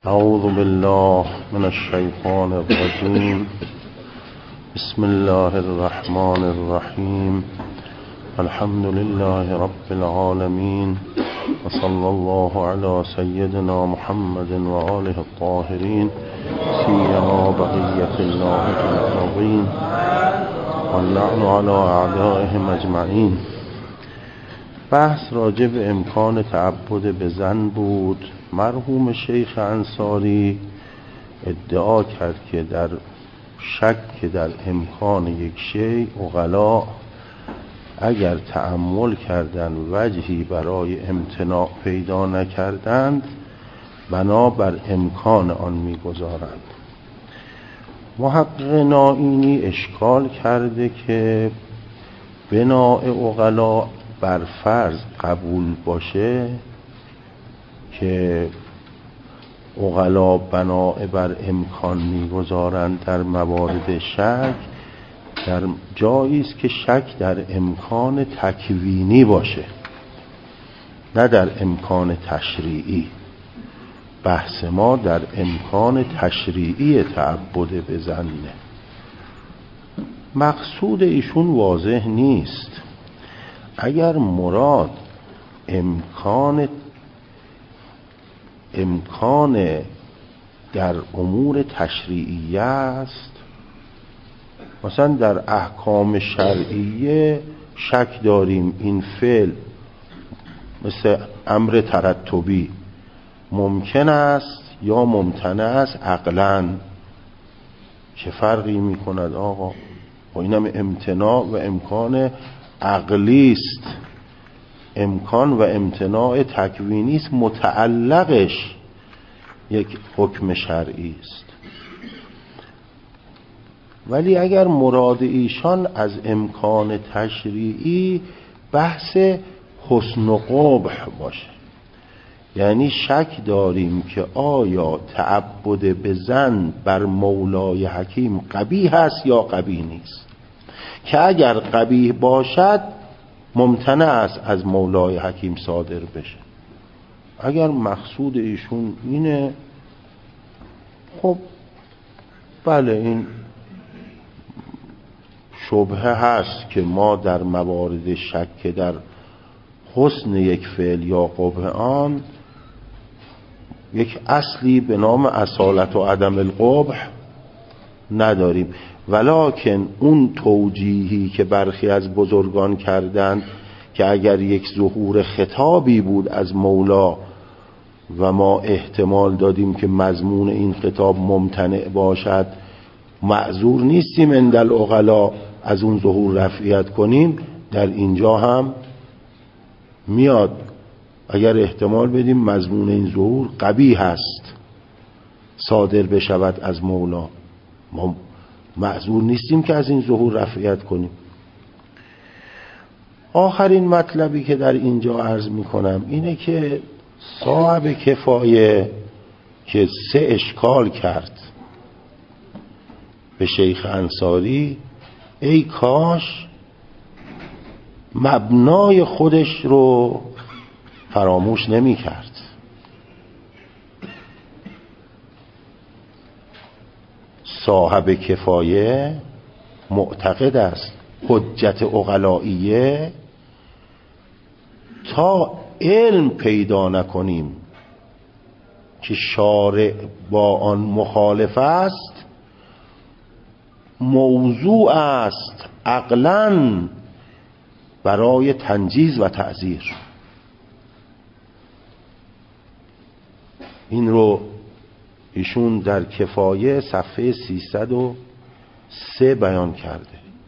اعوذ بالله من الشیطان الرجیم. بسم الله الرحمن الرحیم. الحمد لله رب العالمین و صلی الله علی سیدنا محمد و آله الطاهرین سیما بقیة الله العظیم و اللعن علی اعدائهم اجمعین. بحث راجع به امکان تعبد به زن بود. مرحوم شیخ انصاری ادعا کرد که در شک در امکان یک شیء عقلا اگر تأمل کردند وجهی برای امتناع پیدا نکردند بنابر امکان آن میگذارند. محقق نائینی اشکال کرده که بناء عقلا بر فرض قبول باشه که عقلا بناء بر امکان میگذارند در موارد شک، در جایی است که شک در امکان تکوینی باشه نه در امکان تشریعی. بحث ما در امکان تشریعی تعبد به زنه. مقصود ایشون واضح نیست. اگر مراد امکان در امور تشریعیه است، مثلا در احکام شرعیه شک داریم این فعل مثل امر ترتبی ممکن است یا ممتنع است عقلاً، چه فرقی میکند آقا؟ و اینم امتناع و امکان عقلی است. امکان و امتناع تکوینی است، متعلقش یک حکم شرعی است. ولی اگر مراد ایشان از امکان تشریعی بحث حسن و قبح باشه، یعنی شک داریم که آیا تعبد به زن بر مولای حکیم قبیح است یا قبیح نیست، که اگر قبیح باشد ممتنع است از مولای حکیم صادر بشه. اگر مقصود ایشون اینه، خب بله، این شبهه هست که ما در موارد شک در حسن یک فعل یا قبح آن یک اصلی به نام اصالت و عدم القبح نداریم. ولکن اون توجیهی که برخی از بزرگان کردند که اگر یک ظهور خطابی بود از مولا و ما احتمال دادیم که مضمون این خطاب ممتنع باشد، معذور نیستیم عند العقلا از اون ظهور رفعیت کنیم، در اینجا هم میاد اگر احتمال بدیم مضمون این ظهور قبیح است صادر بشود از مولا، ما معذور نیستیم که از این ظهور رفعیت کنیم. آخرین مطلبی که در اینجا عرض میکنم اینه که صاحب کفایه که 3 اشکال کرد به شیخ انصاری، ای کاش مبنای خودش رو فراموش نمی کرد. صاحب کفایه معتقد است حجت عقلائیه تا علم پیدا نکنیم که شارع با آن مخالف است، موضوع است عقلاً برای تنجیز و تعزیر. این رو ایشون در کفایه صفحه 303 بیان کرده.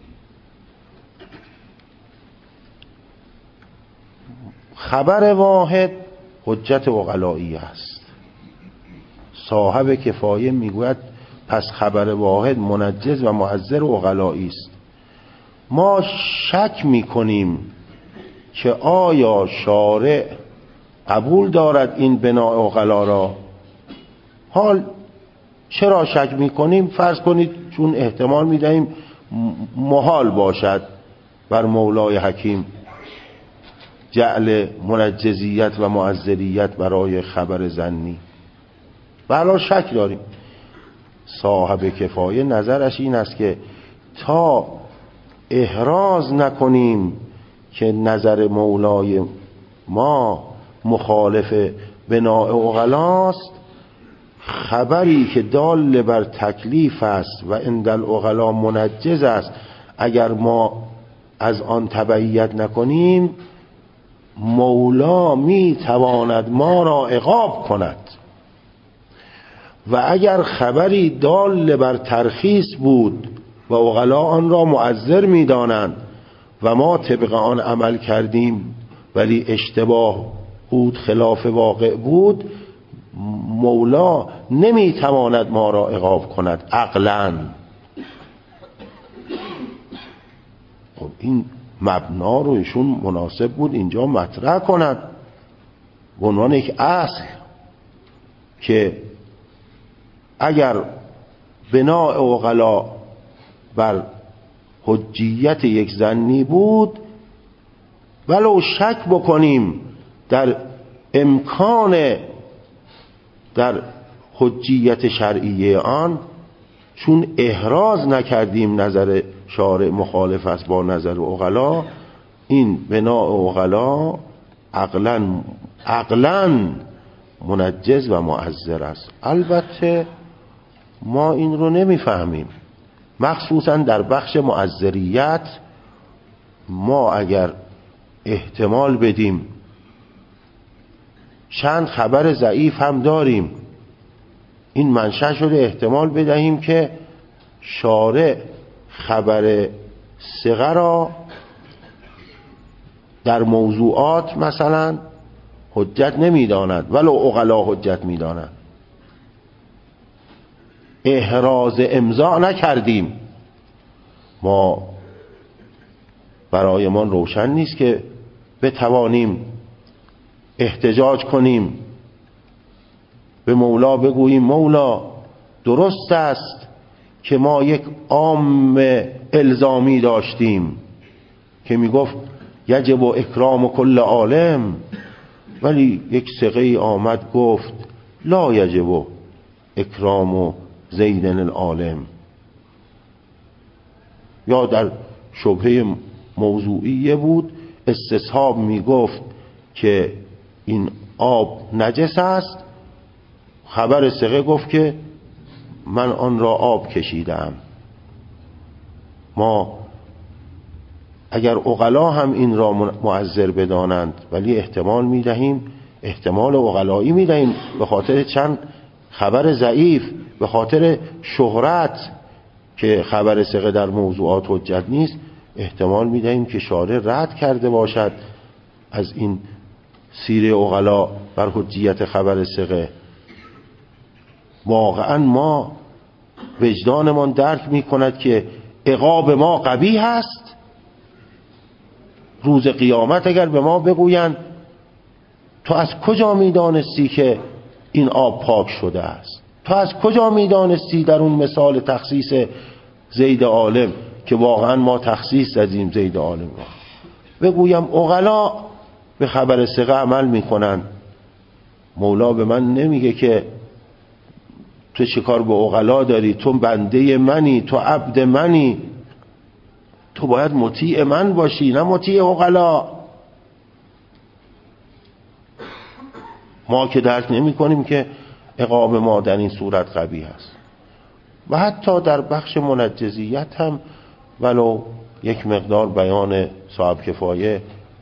خبر واحد حجت عقلایی است. صاحب کفایه میگوید پس خبر واحد منجز و معذر عقلایی است. ما شک میکنیم که آیا شارع قبول دارد این بناء عقلا را. حال چرا شک میکنیم؟ فرض کنید چون احتمال میدهیم محال باشد بر مولای حکیم جعل منجزیت و معذریت برای خبر زنی. بلا شک داریم. صاحب کفایه نظرش این است که تا احراز نکنیم که نظر مولای ما مخالف بناء عقلاست، خبری که دال بر تکلیف است و عند العقلا منجز است، اگر ما از آن تبعیت نکنیم مولا می تواند ما را عقاب کند. و اگر خبری دال بر ترخیص بود و عقلا آن را معذر می دانند و ما طبق آن عمل کردیم ولی اشتباه بود، خلاف واقع بود، مولا نمی تواند ما را عقاب کند عقلاً. خب این مبنا رو ایشون مناسب بود اینجا مطرح کند به عنوان یک اصل که اگر بناء عقلا بر حجیت یک ظنی بود، ولو شک بکنیم در امکان در حجیت شرعیه آن، چون احراز نکردیم نظر شارع مخالف است با نظر عقلا، این بناء عقلا عقلاً منجز و معذر است. البته ما این رو نمیفهمیم، مخصوصا در بخش معذریت. ما اگر احتمال بدیم، چند خبر ضعیف هم داریم، این منشأ شده احتمال بدهیم که شارع خبر ثقه را در موضوعات مثلا حجت نمیداند ولو عقلا حجت میدانند. احراز امضا نکردیم، ما برایمان روشن نیست که بتوانیم احتجاج کنیم، به مولا بگوییم مولا درست است که ما یک عام الزامی داشتیم که میگفت یجب اکرام کل عالم، ولی یک ثقه آمد گفت لا یجب اکرام زید العالم. یا در شبهه موضوعیه بود، استصحاب میگفت که این آب نجس است، خبر ثقه گفت که من آن را آب کشیدم. ما اگر عقلا هم این را معذر بدانند ولی احتمال میدهیم، احتمال عقلایی میدهیم به خاطر چند خبر ضعیف، به خاطر شهرت که خبر ثقه در موضوعات حجت نیست، احتمال میدهیم که شارع رد کرده باشد از این سیره عقلا بر حجیت خبر ثقه. واقعا ما وجدانمان درک میکند که عقاب ما قبیح است. روز قیامت اگر به ما بگویند تو از کجا میدانستی که این آب پاک شده است؟ تو از کجا میدانستی در اون مثال تخصیص زید عالم که واقعا ما تخصیص زدیم زید عالم را، بگویم عقلا به خبر ثقه عمل میکنن، مولا به من نمیگه که تو چه کار به عقلا داری، تو بنده منی، تو عبد منی، تو باید مطیع من باشی نه مطیع عقلا. ما که درک نمی کنیم که عقاب ما در این صورت قبیح است. و حتی در بخش منجزیت هم ولو یک مقدار بیان صاحب کفایه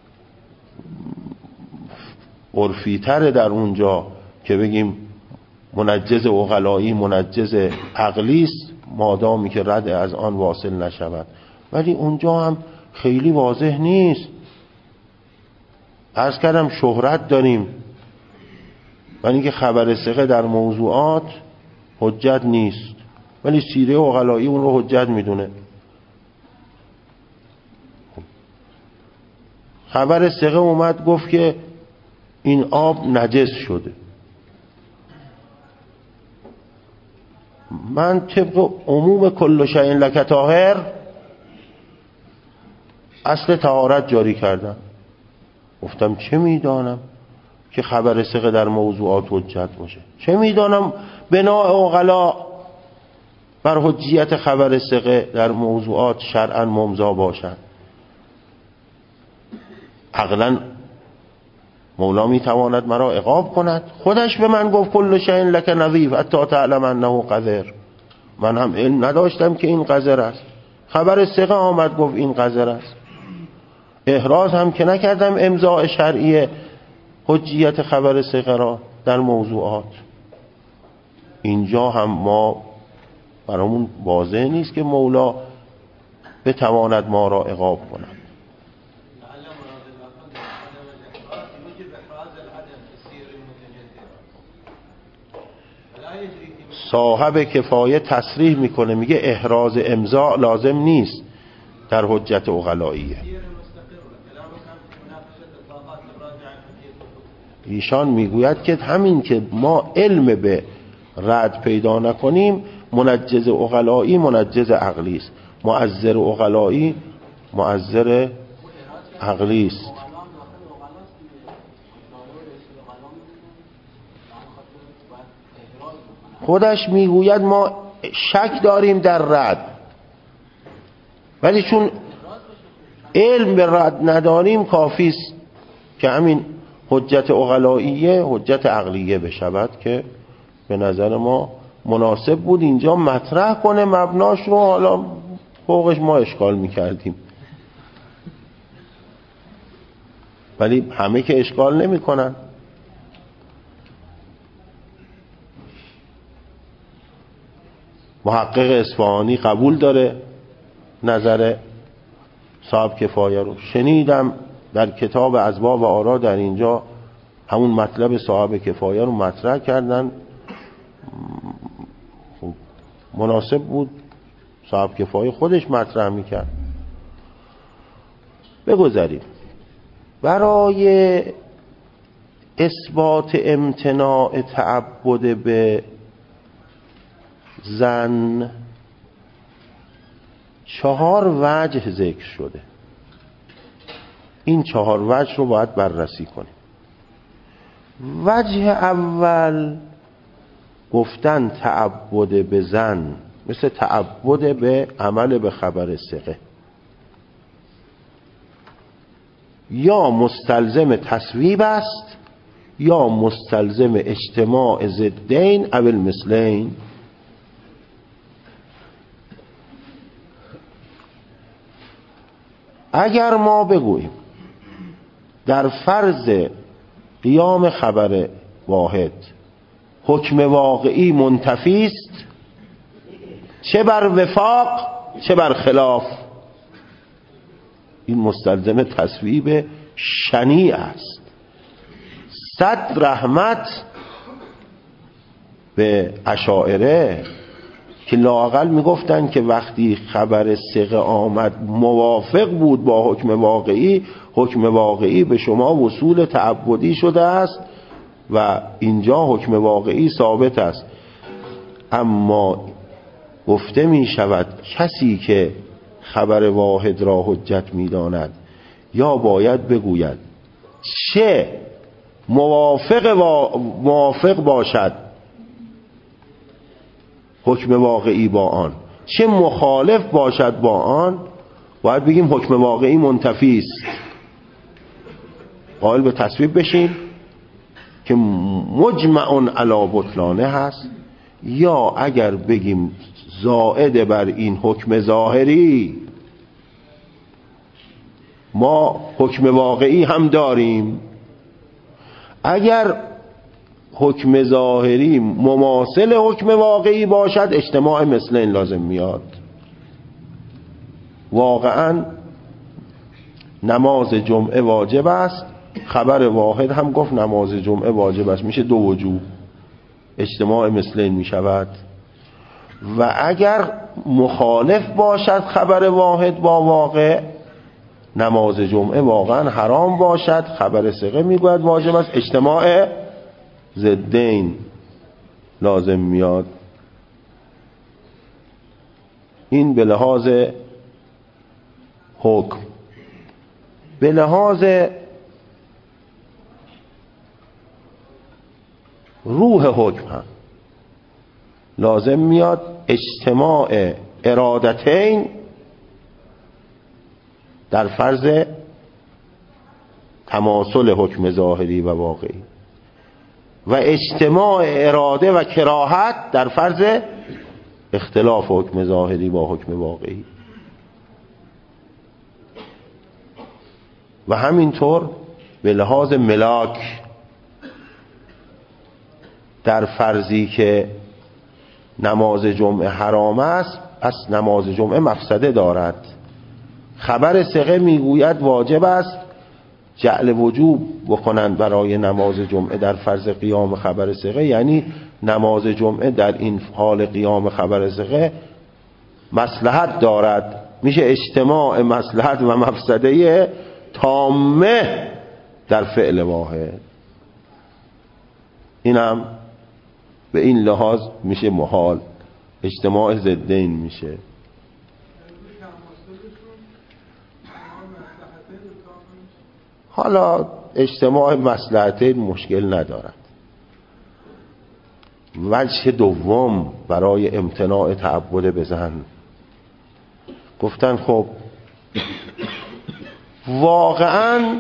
عرفی تره در اونجا که بگیم منجز عقلایی منجز عقلی است مادامی که رد از آن واصل نشود، ولی اونجا هم خیلی واضح نیست. عرض کردم شهرت داریم، ولی که خبر ثقه در موضوعات حجت نیست، ولی سیره عقلایی اون رو حجت میدونه. خبر ثقه اومد گفت که این آب نجس شده، من طبق عموم کل شیء لک طاهر اصل طهارت جاری کردم. گفتم چه میدانم، که خبر ثقه در موضوعات حجت باشه؟ چه میدانم بناء عقلا بر حجیت خبر ثقه در موضوعات شرعا ممضا باشد. عقلا مولا میتواند مرا عقاب کند؟ خودش به من گفت کل شیء لک نظیف حتی تعلم انه قذر. من هم علم نداشتم که این قذر است، خبر ثقه آمد گفت این قذر است. احراز هم که نکردم امضاء شرعی حجیت خبر ثقه را در موضوعات. اینجا هم ما برامون واضح نیست که مولا بتواند ما را عقاب کند. صاحب کفایه تصریح میکنه، میگه احراز امضاء لازم نیست در حجت عقلائیه. ایشان میگوید که همین که ما علم به رد پیدا نکنیم، منجز عقلایی منجز عقلی است، معذر عقلایی معذر عقلی است. خودش میگوید ما شک داریم در رد، ولی چون علم به رد نداریم کافی است که همین حجت عقلائیه حجت عقلیه بشود که به نظر ما مناسب بود اینجا مطرح کنه مبناش رو. حالا فوقش ما اشکال میکردیم، ولی همه که اشکال نمی کنن. محقق اصفهانی قبول داره نظر صاحب کفایه رو. شنیدم در کتاب اسباب و آرا در اینجا همون مطلب صاحب کفایه رو مطرح کردن. مناسب بود صاحب کفایه خودش مطرح میکرد. بگذاریم. برای اثبات امتناع تعبد به زن 4 وجه ذکر شده. این 4 وجه رو باید بررسی کنیم. وجه اول گفتن تعبد به زن مثل تعبد به عمل به خبر ثقه، یا مستلزم تصویب است یا مستلزم اجتماع ضدین او المثلین. اگر ما بگوییم در فرض قیام خبر واحد حکم واقعی منتفی است، چه بر وفاق چه بر خلاف، این مستلزم تصویب شنیع است. 100 رحمت به اشاعره که لااقل میگفتن که وقتی خبر ثقه آمد موافق بود با حکم واقعی، حکم واقعی به شما وصول تعبدی شده است و اینجا حکم واقعی ثابت است. اما گفته می شود کسی که خبر واحد را حجت می داند یا باید بگوید چه موافق باشد حکم واقعی با آن، چه مخالف باشد با آن، باید بگیم حکم واقعی منتفی است، قائل به تصویب بشیم که مجمع علی بطلانه هست. یا اگر بگیم زائد بر این حکم ظاهری، ما حکم واقعی هم داریم، اگر حکم ظاهری مماثل حکم واقعی باشد اجتماع مثلین لازم میاد. واقعا نماز جمعه واجب است، خبر واحد هم گفت نماز جمعه واجب است، میشه 2 وجوب، اجتماع مثلین میشود. و اگر مخالف باشد خبر واحد با واقع، نماز جمعه واقعا حرام باشد، خبر ثقه میگوید واجب است، اجتماع ضدین لازم میاد. این به لحاظ حکم. به لحاظ روح حکم هم لازم میاد اجتماع ارادتین در فرض تماثل حکم ظاهری و واقعی و اجتماع اراده و کراهت در فرض اختلاف حکم ظاهری با حکم واقعی. و همینطور به لحاظ ملاک در فرضی که نماز جمعه حرام است، پس نماز جمعه مفسده دارد. خبر ثقه میگوید واجب است جعل وجوب بکنند برای نماز جمعه در فرض قیام خبر ثقه، یعنی نماز جمعه در این حال قیام خبر ثقه مصلحت دارد. میشه اجتماع مصلحت و مفسده تامه در فعل واحد. اینم به این لحاظ میشه محال، اجتماع ضدین میشه. حالا اجتماع مصلحتین مشکل ندارد. وجه دوم برای امتناع تعبد به زن، گفتن خب واقعا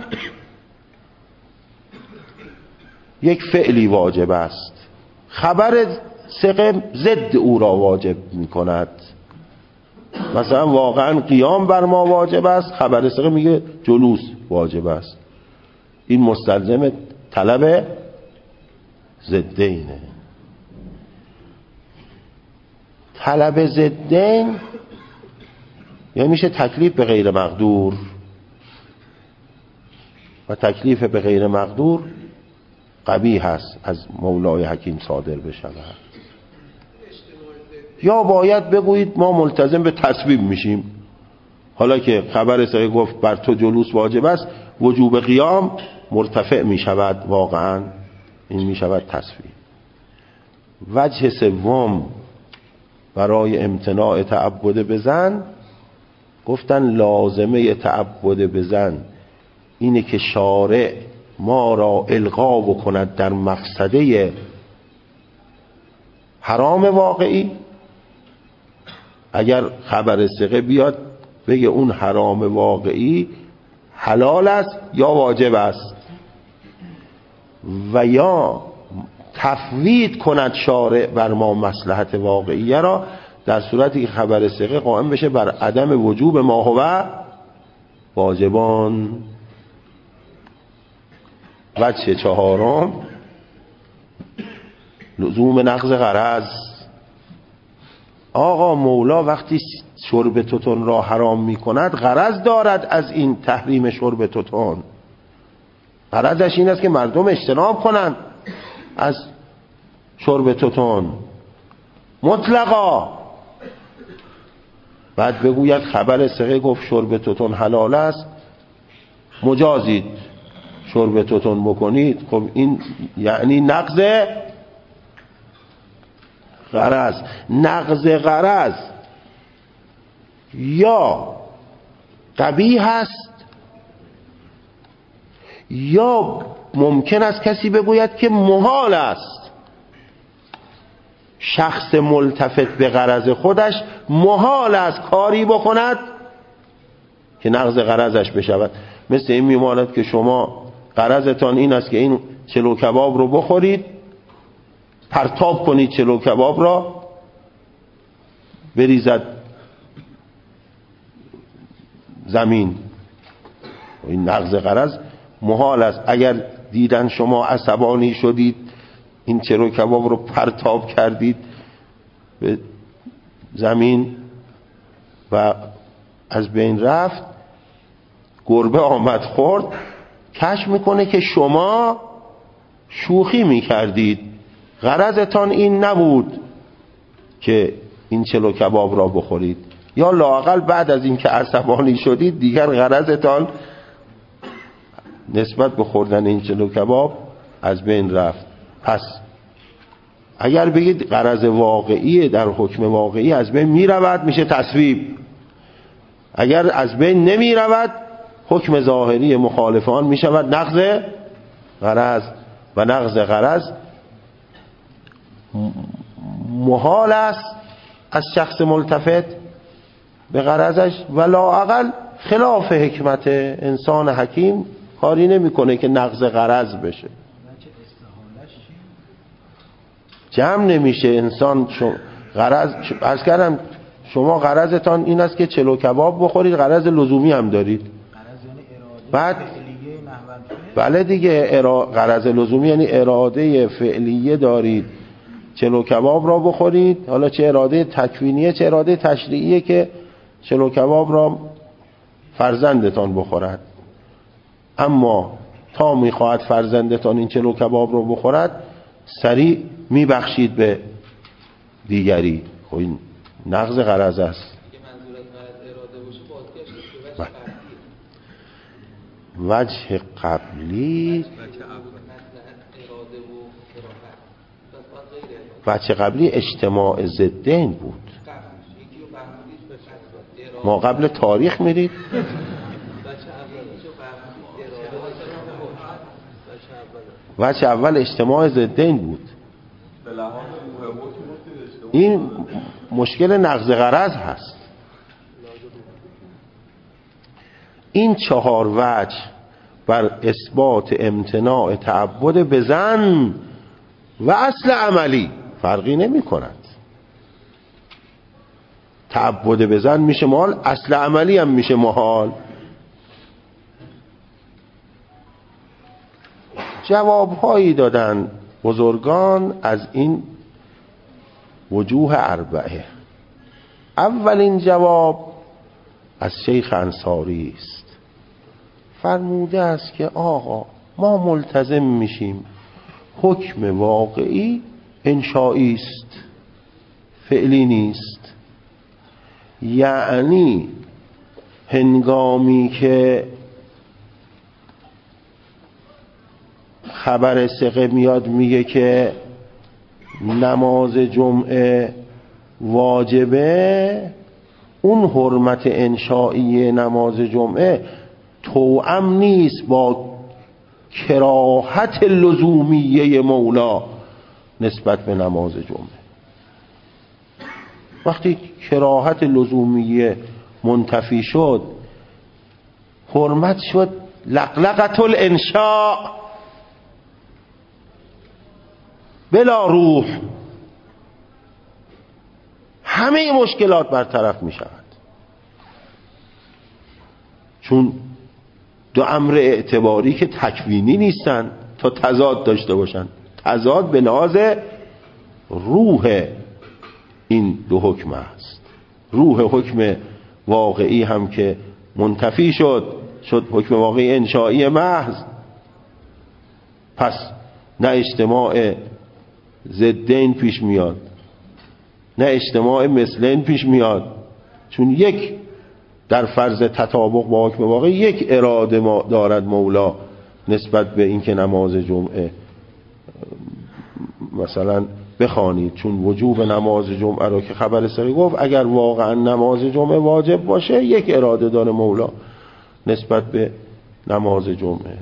یک فعلی واجب است، خبر ثقه ضد او را واجب می کند. مثلا واقعا قیام بر ما واجب است، خبر ثقه میگه جلوس واجب است. این مستلزم طلب ضدینه. طلب ضدین یعنی میشه تکلیف به غیر مقدور، و تکلیف به غیر مقدور قبیح است از مولای حکیم صادر بشود. یا باید بگویید ما ملتزم به تصویب میشیم، حالا که خبر ثقه گفت بر تو جلوس واجب است، وجوب قیام مرتفع میشود، واقعا این میشود تصویب. وجه سوم برای امتناع تعبد به زن، گفتن لازمه تعبد به زن اینه که شارع ما را القا بکند در مفسده حرام واقعی. اگر خبر ثقه بیاد بگه اون حرام واقعی حلال است یا واجب است، و یا تفویض کند شارع بر ما مصلحت واقعیه را، در صورتی که خبر ثقه قائم بشه بر عدم وجوب ما هو واجبان. وجه چهارم لزوم نقض غرض. آقا مولا وقتی شرب توتون را حرام می کند غرض دارد از این تحریم شرب توتون. غرضش این است که مردم اجتناب کنند از شرب توتون مطلقا. بعد بگوید خبر ثقه گفت شرب توتون حلال است، مجازید شرب توتون بکنید. خب این یعنی نقض غرض. نقض غرض یا قبیح است، یا ممکن است کسی بگوید که محال است. شخص ملتفت به غرض خودش محال است کاری بکند که نقض غرضش بشود. مثل این میماند که شما غرضتان این است که این چلو کباب رو بخورید، پرتاب کنید چلو کباب را، بریزد زمین. این نقض غرض محال است. اگر دیدن شما عصبانی شدید این چلو کباب رو پرتاب کردید به زمین و از بین رفت، گربه آمد خورد، کشف میکنه که شما شوخی میکردید، غرضتان این نبود که این چلو کباب را بخورید، یا لااقل بعد از این که عصبانی شدید دیگر غرضتان نسبت به خوردن این چلو کباب از بین رفت. پس اگر بگید غرض واقعی در حکم واقعی از بین می رود میشه تصویب. اگر از بین نمی رود حکم ظاهری مخالفان می شود نقض غرض. و نقض غرض محال است از شخص ملتفت به غرضش و لااقل خلاف حکمت انسان حکیم کاری نمیکنه که نقض غرض بشه. جمع نمیشه انسان. غرض از کردم شما غرضتان این است که چلو کباب بخورید، غرض لزومی هم دارید. بعد بله دیگه، غرض لزومی یعنی اراده فعلیه دارید چلو کباب را بخورید، حالا چه اراده تکوینیه چه اراده تشریعیه که چلو کباب را فرزندتان بخورد. اما تا میخواهد فرزندتان این چلو کباب را بخورد سریع میبخشید به دیگری. خب این نقض غرض است. وجه قبلی اجتماع ضدین بود. ما قبل تاریخ میرید. وجه اول اجتماع ضدین بود. این مشکل نقض غرض هست. این 4 وجه بر اثبات امتناع تعبد به زن و اصل عملی فرقی نمی کند. تعبد به زن میشه محال، اصل عملی هم میشه محال. جوابهایی دادن بزرگان از این وجوه 4. اولین جواب از شیخ انصاری است. فرموده است که آقا ما ملتزم میشیم حکم واقعی انشایی است، فعلی نیست. یعنی هنگامی که خبر ثقه میاد میگه که نماز جمعه واجبه، اون حرمت انشایی نماز جمعه توأم نیست با کراهت لزومیه مولا نسبت به نماز جمعه. وقتی کراهت لزومیه منتفی شد، حرمت شد لقلقة الانشاء بلا روح. همه مشکلات برطرف می شود، چون 2 امر اعتباری که تکوینی نیستن تا تضاد داشته باشن. تضاد به لحاظ روح این 2 حکم است. روح حکم واقعی هم که منتفی شد حکم واقعی انشایی محض. پس نه اجتماع ضدین پیش میاد نه اجتماع مثلین پیش میاد، چون یک در فرض تطابق با حکم واقعی یک اراده دارد مولا نسبت به اینکه نماز جمعه مثلا بخوانید، چون وجوب نماز جمعه رو که خبر سری گفت اگر واقعا نماز جمعه واجب باشه یک اراده داره مولا نسبت به نماز جمعه.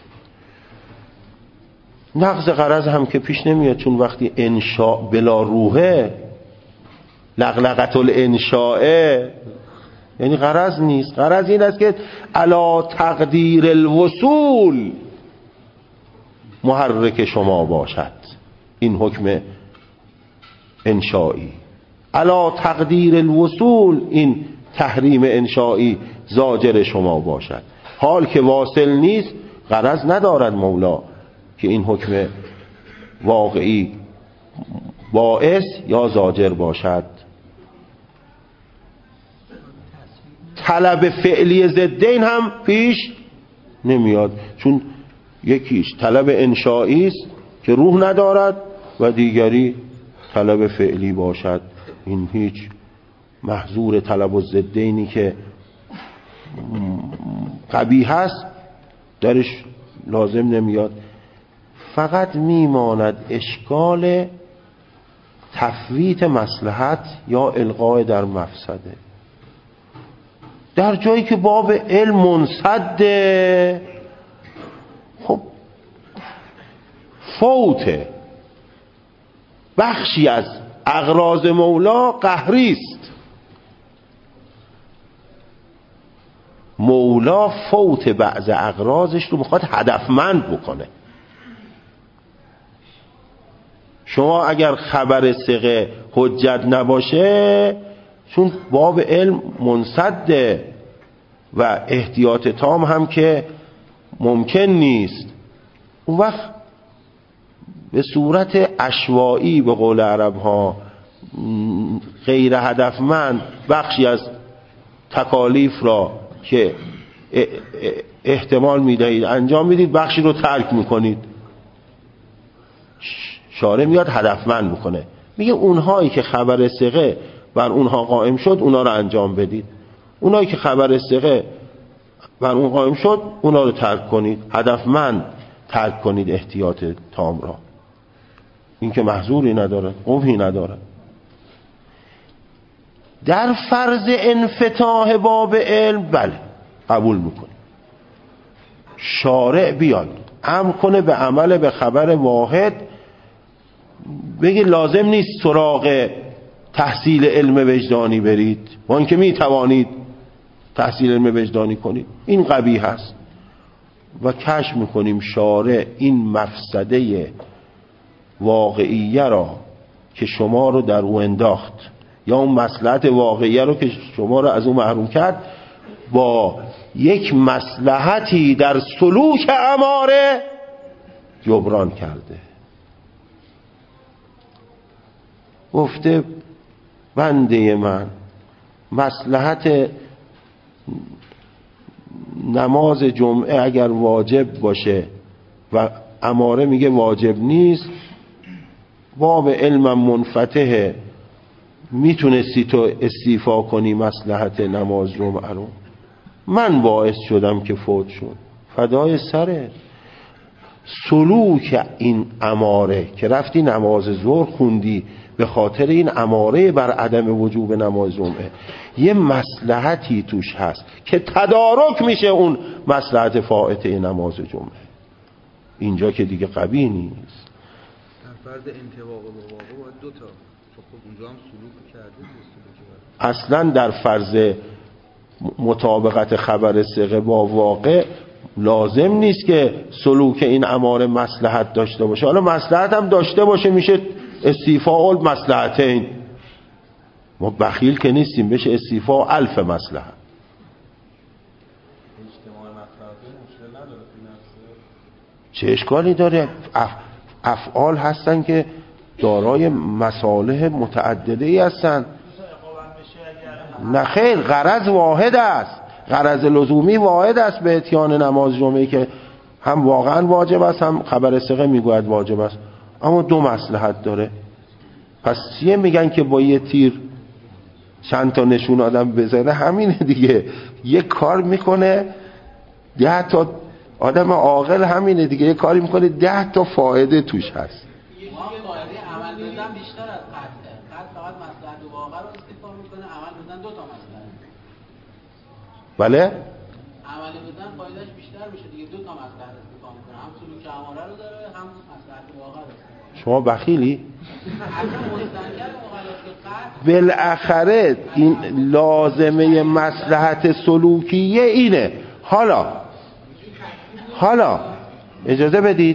نقض غرض هم که پیش نمیاد، چون وقتی انشاء بلا روحه، لقلقة الانشاء یعنی غرض نیست. غرض این است که علی تقدیر الوصول محرک شما باشد این حکم انشایی، علی تقدیر الوصول این تحریم انشایی زاجر شما باشد. حال که واصل نیست غرض ندارد مولا که این حکم واقعی باعث یا زاجر باشد. طلب فعلی ضدین هم پیش نمیاد، چون یکیش طلب انشایی است که روح ندارد و دیگری طلب فعلی باشد. این هیچ محظور طلب الضدینی که قبیح است درش لازم نمیاد. فقط میماند اشکال تفویت مصلحت یا الغاء در مفسده. در جایی که باب علم منسده، خب فوته، بخشی از اغراض مولا قهری است. مولا فوت بعض اغراضش رو میخواد هدفمند بکنه. شما اگر خبر ثقه حجت نباشه، چون باب علم منسده و احتیاط تام هم که ممکن نیست، اون وقت به صورت عشوایی به قول عرب ها غیر هدفمند بخشی از تکالیف را که احتمال میدهید انجام میدید، بخشی رو ترک میکنید. شارع میاد هدفمند میکنه، میگه اونهایی که خبر ثقه بر اونها قائم شد اونا رو انجام بدید، اونهایی که خبر ثقه بر اون قائم شد اونا رو ترک کنید، هدفمند ترک کنید احتیاط تام را. این که محظوری نداره، قبحی نداره. در فرض انفتاح باب علم بله قبول میکنه، شارع بیاد امر کنه به عمل به خبر واحد، بگه لازم نیست سراغ تحصیل علم وجدانی برید، با اینکه میتوانید تحصیل علم وجدانی کنید، این قبیح است. و کشف میکنیم شارع این مفسده واقعیه را که شما رو در او انداخت، یا اون مصلحت واقعیه رو که شما رو از او محروم کرد، با یک مصلحتی در سلوک اماره جبران کرده. گفته بنده من مصلحت نماز جمعه اگر واجب باشه و اماره میگه واجب نیست، باب علمم منفتحه، میتونستی تو استیفا کنی مصلحت نماز جمعه رو، من باعث شدم که فوت شد، فدای سره. سلوک این اماره که رفتی نماز ظهر خوندی به خاطر این اماره بر عدم وجوب نماز جمعه، یه مصلحتی توش هست که تدارک میشه اون مصلحت فائته نماز جمعه. اینجا که دیگه قبیح نیست. در فرض انطباق با واقع باید دو تا، چون خب اونجا هم سلوک کرده. اصلا در فرض مطابقت خبر ثقه با واقع لازم نیست که سلوک این اماره مصلحت داشته باشه. حالا مصلحت هم داشته باشه میشه استیفاء المصلحتین، ما بخیل که نیستیم، بشه استیفاء الف مصلحت. چه اشکالی داره؟ افعال هستن که دارای مصالح متعدده ای هستن. نه خیر، غرض واحد است، غرض لزومی واحد است به اتیان نماز جمعه که هم واقعا واجب است هم خبر ثقه میگوید واجب است، اما دو مصلحت داره. پس چیه میگن که با یه تیر چند تا نشون آدم بزنه؟ همینه دیگه، یه کار میکنه 10 تا آدم عاقل، همینه دیگه، یه کاری میکنه 10 تا فایده توش هست. عمل بزن بیشتر از قطعه، قطع فقط مصلحت واقع رو استفاده میکنه، عمل بزن 2 تا مصلحت. بله؟ عمل بزن فایدهش بیشتر میشه دیگه، 2 تا مصلحت استفاده میکنه، هم سلوک اماره رو داره هم مصلحت واقع رو. شما بخیلی؟ بالاخره این لازمه مصلحت سلوکیه اینه. حالا اجازه بدید،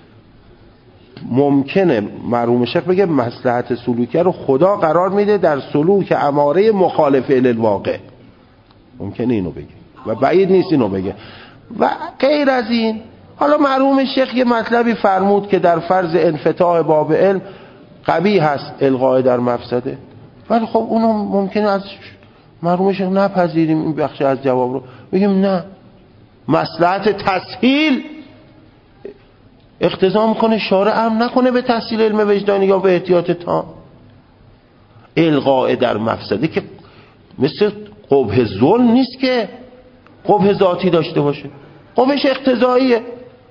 ممکنه مرحوم شیخ بگه مصلحت سلوکیه رو خدا قرار میده در سلوک اماره مخالف الواقع، ممکنه اینو بگه و بعید نیست اینو بگه. و غیر از این، حالا مرحوم شیخ یه مطلبی فرمود که در فرض انفتاح باب علم قبیح هست الغای در مفسده، ولی خب اونو ممکنه از مرحوم شیخ نپذیریم این بخش از جواب رو، بگیم نه، مصلحت تسهیل اقتضا میکنه شارع امر نکنه به تحصیل علم وجدانی یا به احتیاط تام. الغای در مفسده که مثل قبح ظلم نیست که قبح ذاتی داشته باشه، قبحش اقتضاییه.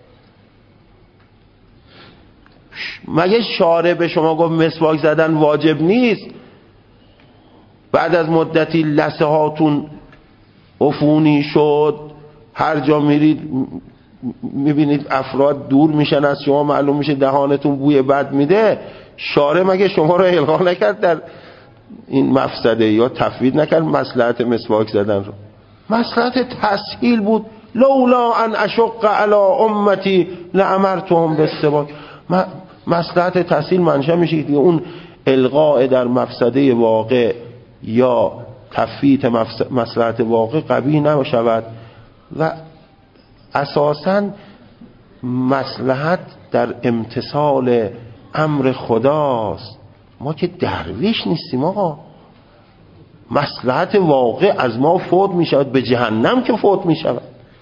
مگه شارع به شما گفت مسواک زدن واجب نیست؟ بعد از مدتی لثه هاتون عفونی شد، هر جا میرید میبینید افراد دور میشن از شما، معلوم میشه دهانتون بوی بد میده، شارع مگه شما رو الغا نکرد در این مفسده یا تفویض نکرد مصلحت مسواک زدن رو؟ مصلحت تسهیل بود. لولا ان اشق علی امتی لامرتهم بالسواک. مصلحت تسهیل منشأ میشه دیگه اون الغاء در مفسده واقع یا تفویت مصلحت واقع قبیح نشود. و اساساً مصلحت در امتثال امر خداست. ما که درویش نیستیم آقا. مصلحت واقع از ما فوت می شود، به جهنم که فوت می شود.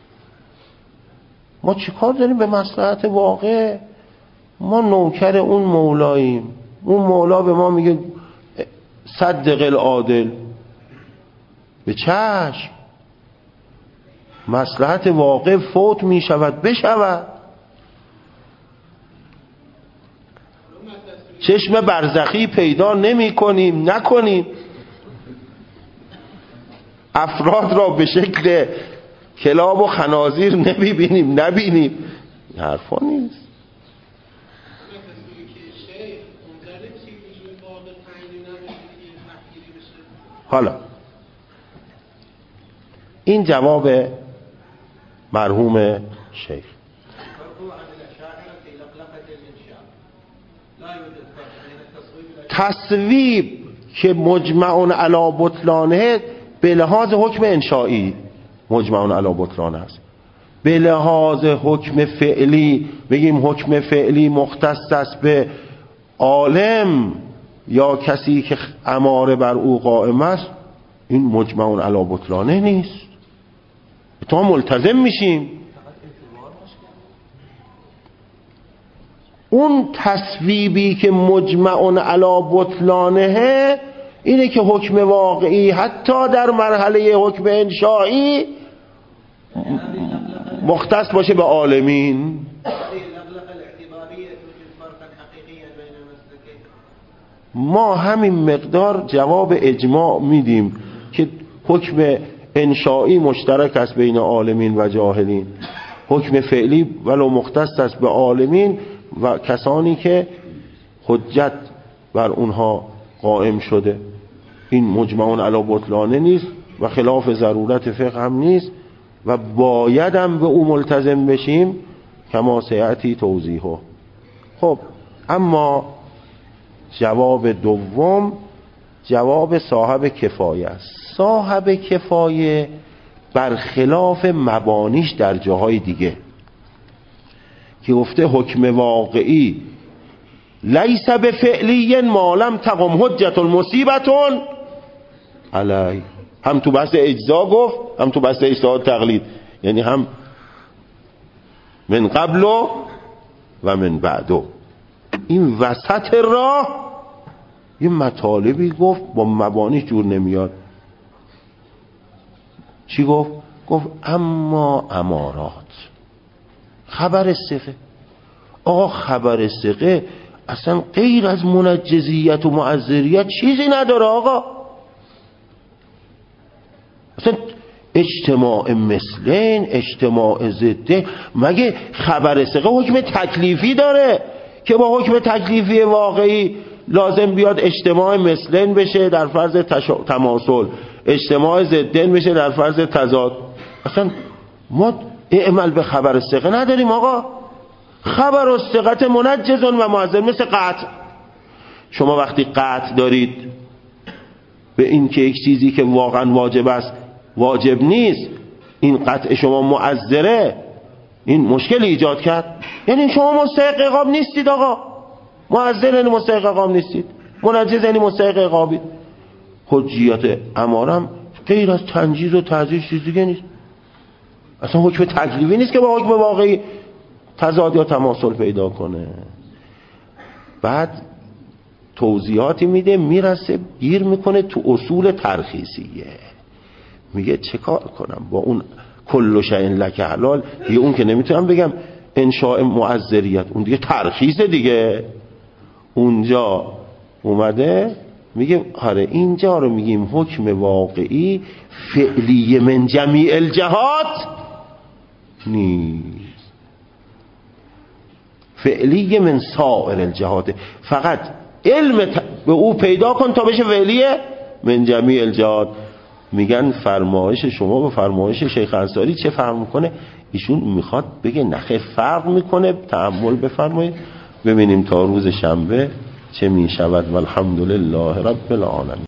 ما چی کار داریم به مصلحت واقع؟ ما نوکر اون مولاییم. اون مولا به ما میگه صدق العادل، به چشم. مصلحت واقع فوت می شود، بشود. چشم برزخی پیدا نمی کنیم، نکنیم. افراد را به شکل کلاب و خنازیر نمیبینیم، نبینیم. حرفا نیست. حالا این جواب مرحوم شیخ. تصویب که مجمع علی بطلانه به لحاظ حکم انشائی مجمع علی بطلانه است. به لحاظ حکم فعلی بگیم حکم فعلی مختص است به عالم یا کسی که اماره بر او قائم است، این مجمع علی بطلانه نیست. تا ملتزم میشیم. اون تصویبی که مجمع علی بطلانه اینه که حکم واقعی حتی در مرحله حکم انشائی مختص باشه به عالمین. ما همین مقدار جواب اجماع میدیم که حکم انشائی مشترک است بین عالمین و جاهلین. حکم فعلی ولو مختص است به عالمین و کسانی که حجت بر اونها قائم شده. این مجمع علی بطلانه نیست و خلاف ضرورت فقه هم نیست و باید هم به او ملتزم بشیم کما سیأتی توضیحه. خب اما جواب دوم جواب صاحب کفایه است. صاحب کفایه برخلاف مبانیش در جاهای دیگه که گفته حکم واقعی لیس بفعلی ما لم تقم حجت المصیبتون علی، هم تو بحث اجزا گفت هم تو بحث اجتهاد تقلید، یعنی هم من قبل و من بعدو. این وسط راه یه مطالبی گفت با مبانیش جور نمیاد. چی گفت؟ گفت اما امارات خبر ثقه. آقا خبر ثقه اصلا غیر از منجزیت و معذریت چیزی نداره آقا. اصلا اجتماع مثلین اجتماع ضدین. مگه خبر ثقه حکم تکلیفی داره که با حکم تکلیفی واقعی لازم بیاد اجتماع مثلین بشه در فرض تماثل، اجتماع ضدین بشه در فرض تضاد؟ اصلا ما اعمال به خبر ثقه نداریم آقا. خبر الثقت منجز و معذر، مثل قطع. شما وقتی قطع دارید به این که یک چیزی که واقعا واجب است واجب نیست، این قطع شما معذره، این مشکل ایجاد کرد، یعنی شما مستحق عقاب نیستید آقا. معذر یعنی مستحق عقاب نیستید، منجز یعنی مستحق عقابید. حجیت امارم غیر از تنجیز و تعزیر چیز دیگه نیست. اصلا حکم تکلیفی نیست که با حکم واقعی تضاد یا تماثل پیدا کنه. بعد توضیحاتی میده، میرسه گیر میکنه تو اصول ترخیصیه. میگه چه کار کنم با اون کل شیء لک حلال؟ دیگه اون که نمیتونم بگم انشاء معذریت، اون دیگه ترخیص دیگه. اونجا اومده میگه آره اینجا رو میگیم حکم واقعی فعلی من جمیع الجهات نیست، فعلی من سائر الجهات. فقط علم به او پیدا کن تا بشه ولیه من جمیع الجهات. میگن فرمایش شما با فرمایش شیخ انصاری چه فرق میکنه؟ ایشون میخواد بگه نخیر فرق میکنه. تأمل بفرمایید ببینیم تا روز شنبه چه میشود. والحمدلله رب العالمین.